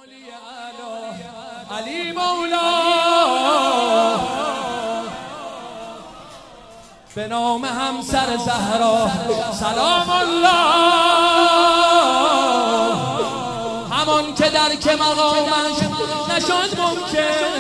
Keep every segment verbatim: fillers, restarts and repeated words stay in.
علی مولا به نام همسر زهرا سلام الله، همان که در که مقامش نشد ممکن،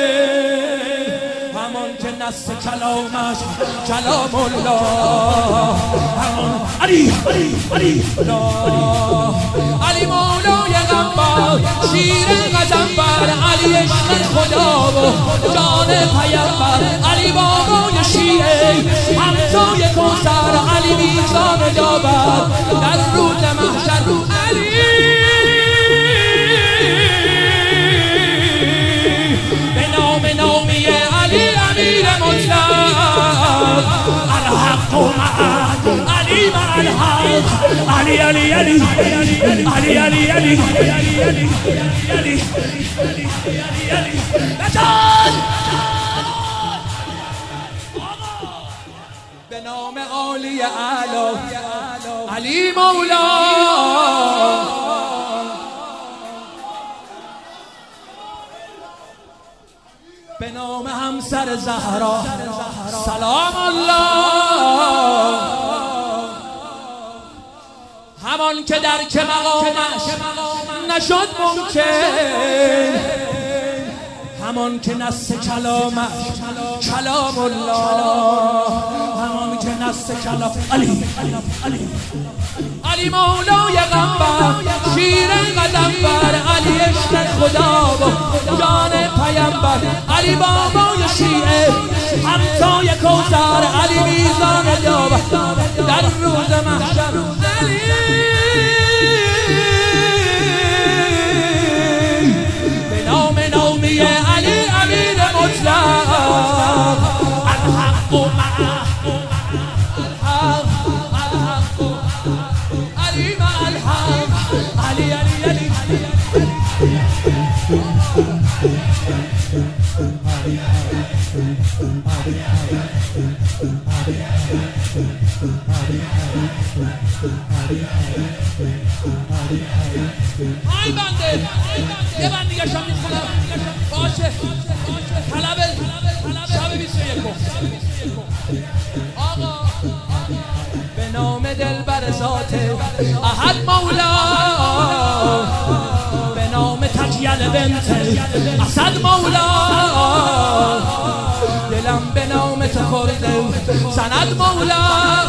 همان که نص کلامش کلام الله، همان علی علی علی علی مولای غمبر شیر غضنفر، علی عشق خدا و جان پیمبر، علی بابای شیعه همسایه کوثر، علی میزان جابر در روز محشر، علی به نام نامی علی امیر مطلق، الحق معه علی مع الحق، علی علی علی علی علی علی علی علی به نام عالی اعلی علی مولا، به نام همسر زهرا سلام الله، همان که در که مقامش نشد ممکن، همان که نص کلامش کلام الله، همان که نص کلام علی علی علی مولای غمبر شیر غضنفر، علی عشق خدا و جان پیمبر، علی بابای شیعه همسایه کوثر، علی میزان جابر در روز محشر، علی به نام نامی علی امیر مطلق، الحق معه علی مع الحق، علی علی علی های بنده یه بند دیگه شب میخونم باشه، طلب شب بیست و یکم آقا، به نام دلبر ذات احد مولا، به نام تجیل بنت اسد مولا، دلم به نام تو خورده سند مولا،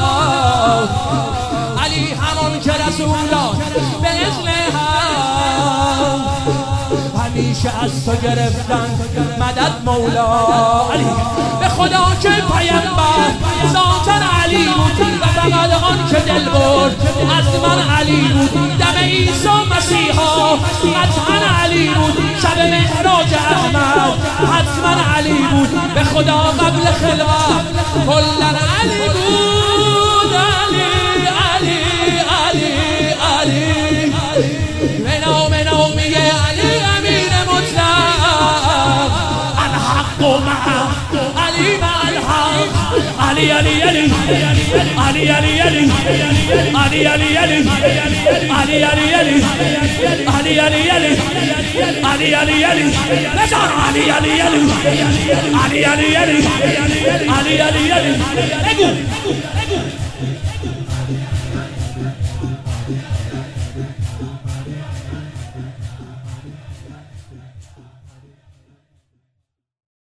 علی همان که رسولان به اذن هم همیشه از تو گرفتن مدد مولا، علی به خدا که پیمبر ذاتن علی بود و فقط آن که دل برد از من علی بود، دم عیسی مسیحا قطعا علی بود، شب معراج احمد حتما علی بود، به خدا قبل خلقت کلن علی بود، علی علی علی علی به نام نامی علی امیر مطلق، الحق معه علی مع الحق، علی علی علی علی علی علی علی علی علی علی علی علی علی علی علی علی علی علی بزار علی علی علی علی علی علی علی علی علی علی بگو